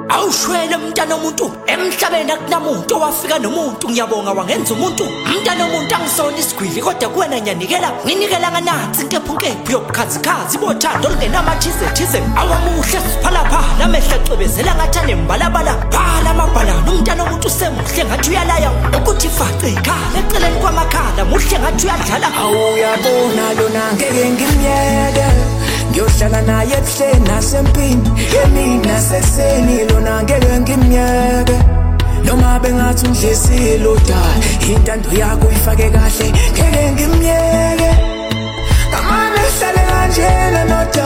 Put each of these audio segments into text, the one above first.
awushwele mntana omuntu emhlabeni akunamuntu owafika nomuntu ngiyabonga wangenza umuntu mntana omuntu angisona isigwili kodwa kuwena ngiyanikela nginikela nganathi nkephu yobukhazikhazi bothando olungenamathize awamuhle siphalaphala amehlo ecwebezela ngathane mbalabala phala amabhalana umntana omuntu usemuhle ngathi uyalaya ukuthi face ikhala eceleni kwamakhala muhle ngathi uyadlala awuyabona lona ngeke ngimyeke ngiyohlala naye ebuhleni nasempini yemina seseni lona ngeke ngimyeke noma bengathi ungidlisile udala intando yakho uyifake kahle ngeke ngimyeke ngamane hlale kanjena noda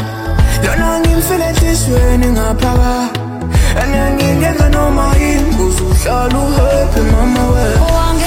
lona ngimfile enhlizweni ngaphakathi anengingenza noma yini kuze uhlale uhappy mama wena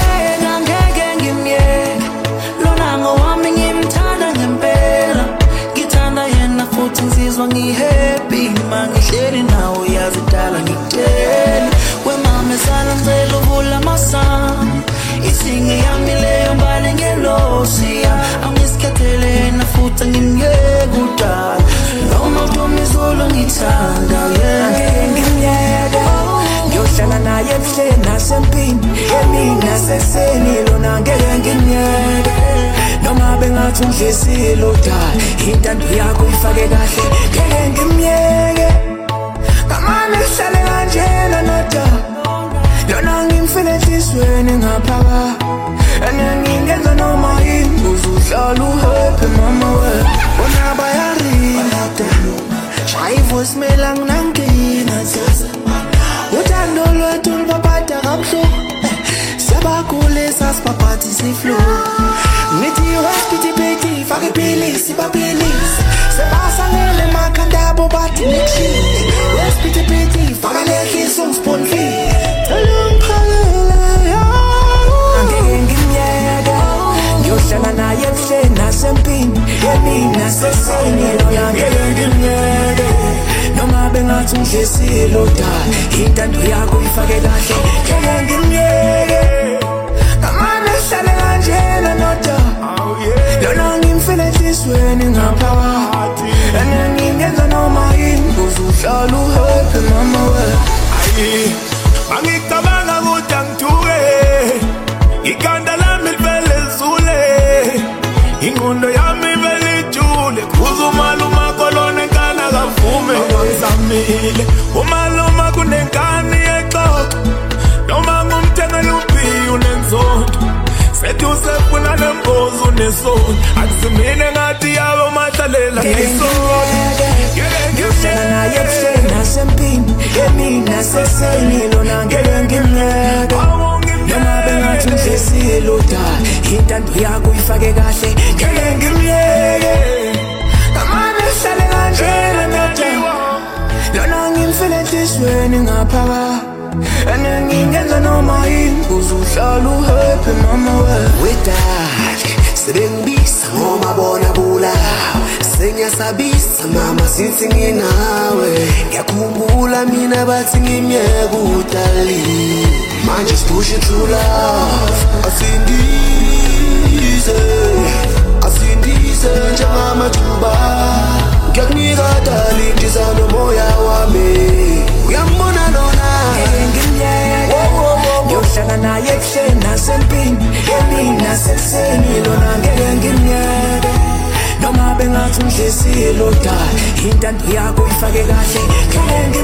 ngeke ngimyeke lona ngowami ngimthanda ngempela ngithanda yena futhi ngizizwa ngihappy mangihleli nawe yazidala ngikutshela wemama sala ngicela uvula amasango isinge yami leyo mbali ngelosiya angisikhethele yena futhi angimyeke udala noma uthomizolo ngithanda ngeke ngimyeke ngiyohlala naye ebuhleni nasempini yemina seseni lona ngeke ngimyeke noma bengathi ungidlisile udala intando yakho uyifake kahle ngeke ngimyeke ngamane hlale kanjena noda lona ngimfile enhlizweni ngaphakathi anengingenza noma yini kuze uhlale uhappy mama wena bona bayarinda shaya ivoicemail anginankinga uthando lwethu lubaphatha kabuhlungu siyabakhulisa sibaphathisa iflow ngithi hospitality fake iphilisi baphilisi sebasangele emakhanda abo bathi nikushile hospitality fake lehlisa ungisponfile angeke ngimyeke ngiyohlala naye ebuhleni nasempini yemina seseni lona ngeke ngimyeke noma bengathi ungidlisile udala intando yakho uyifake kahle ngeke ngimyeke ngamane hlale kanjena noda lona ngimfile enhlizweni ngaphakathi anengingenza noma yini kuze uhlale uhappy mama wena angicabanga ukuthi angithuke ikhanda lami livele zule ingqondo yami ivele ijule kuze umaluma kolona enkana kavume wangizamile umaluma kunenkani exoxo noma ngumthengela uphi unenzondo sethi usefuna nembozo unesoni akusimine ngathi yawe umahlalela ngisona ngiyohlala naye ebuhleni nasempini yemina seseni lona ngeke ngimyeke noma bengathi ungidlisile udala intando yakho uyifake kahle ngeke ngimyeke ngamane hlale kanjena noda lona ngimfile enhlizweni ngaphakathi anengingenza noma yini kuze uhlale uhappy mama wena wedali sebengibisa ngoma bona bulawa sengiyasabisa mama sithi nginawe ngiyakhumbula mina bathi ngimyeke udali manje sipushing through love asindise njengamathuba ngiyakunika dali ndizana umoya wami uyambona lona ngiyohlala naye ebuhleni nasempini yemina seseni lona ngeke ngimyeke noma bengathi ungidlisile udala intando yakho uyifake kahle ngeke